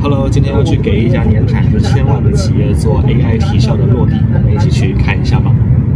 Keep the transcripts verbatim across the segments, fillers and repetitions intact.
Hello， 今天要去给一家年产值千万的企业做 A I 提效的落地，我们一起去看一下吧。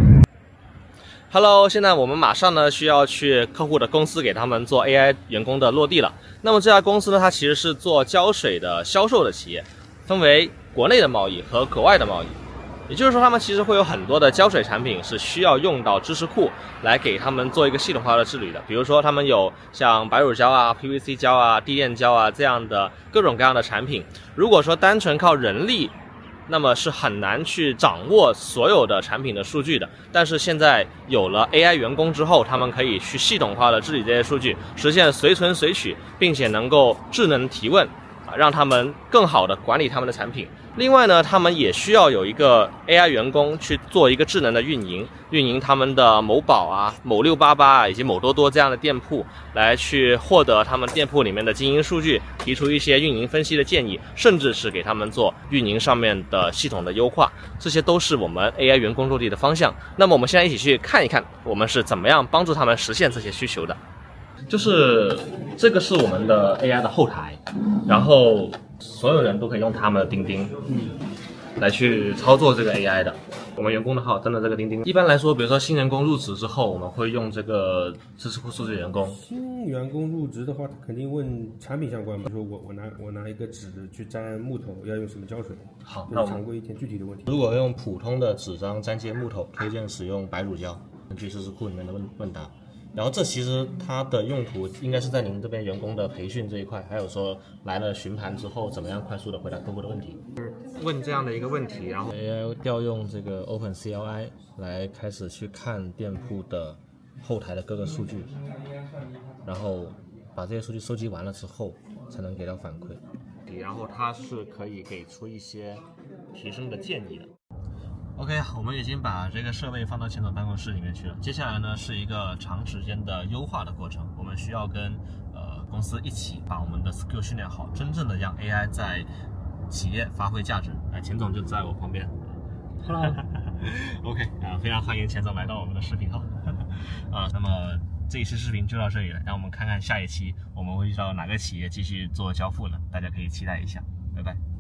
Hello， 现在我们马上呢需要去客户的公司给他们做 A I 员工的落地了。那么这家公司呢，它其实是做胶水的销售的企业，分为国内的贸易和国外的贸易。也就是说，他们其实会有很多的胶水产品是需要用到知识库来给他们做一个系统化的治理的。比如说，他们有像白乳胶啊、P V C 胶啊、地垫胶啊这样的各种各样的产品。如果说单纯靠人力，那么是很难去掌握所有的产品的数据的。但是现在有了 A I 员工之后，他们可以去系统化的治理这些数据，实现随存随取，并且能够智能提问，啊，让他们更好的管理他们的产品。另外呢，他们也需要有一个 A I 员工去做一个智能的运营，运营他们的某宝啊、某六八八啊以及某多多这样的店铺，来去获得他们店铺里面的经营数据，提出一些运营分析的建议，甚至是给他们做运营上面的系统的优化，这些都是我们 A I 员工落地的方向。那么我们现在一起去看一看，我们是怎么样帮助他们实现这些需求的。就是这个是我们的 A I 的后台，然后所有人都可以用他们的钉钉来去操作这个 A I 的。我们员工的号登了这个钉钉。一般来说，比如说新员工入职之后，我们会用这个知识库数据员工。 新员工入职的话，他肯定问产品相关嘛，比如说我我拿我拿一个纸去粘木头，要用什么胶水？ 好， 那常规一点具体的问题。 如果用普通的纸张粘接木头，推荐使用白乳胶。根据知识库里面的问问答。然后这其实它的用途应该是在您这边员工的培训这一块，还有说来了询盘之后怎么样快速的回答客户的问题。 问这样的一个问题，然后 A I 调用这个 Open C L I 来开始去看店铺的后台的各个数据，然后把这些数据收集完了之后，才能给到反馈。 然后它是可以给出一些提升的建议的。OK， 我们已经把这个设备放到钱总办公室里面去了。接下来呢是一个长时间的优化的过程，我们需要跟呃公司一起把我们的 skill 训练好，真正的让 A I 在企业发挥价值。哎，钱总就在我旁边。OK， 啊，非常欢迎钱总来到我们的视频号。啊，那么这一期视频就到这里了，让我们看看下一期我们会遇到哪个企业继续做交付呢？大家可以期待一下，拜拜。